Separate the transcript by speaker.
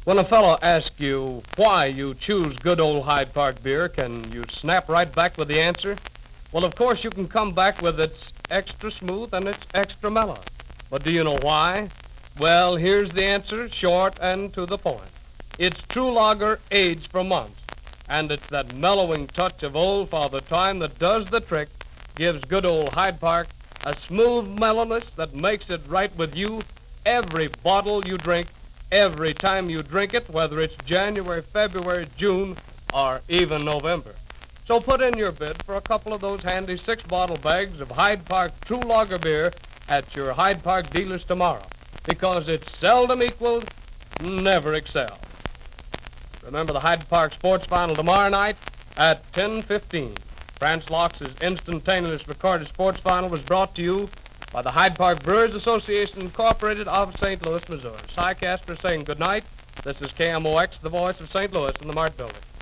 Speaker 1: When a fellow asks you why you choose good old Hyde Park beer, can you snap right back with the answer? Well, of course you can come back with it's extra smooth and it's extra mellow. But do you know why? Well, here's the answer, short and to the point. It's true lager aged for months, and it's that mellowing touch of Old Father Time that does the trick, gives good old Hyde Park a smooth mellowness that makes it right with you every bottle you drink, every time you drink it, whether it's January, February, June, or even November. So put in your bid for a couple of those handy 6-bottle bags of Hyde Park True Lager beer at your Hyde Park dealers tomorrow, because it's seldom equaled, never excelled. Remember the Hyde Park Sports Final tomorrow night at 10:15. Franz Locke's instantaneous recorded sports final was brought to you by the Hyde Park Brewers Association Incorporated of St. Louis, Missouri. Cy Casper saying good night. This is KMOX, the voice of St. Louis in the Mart Building.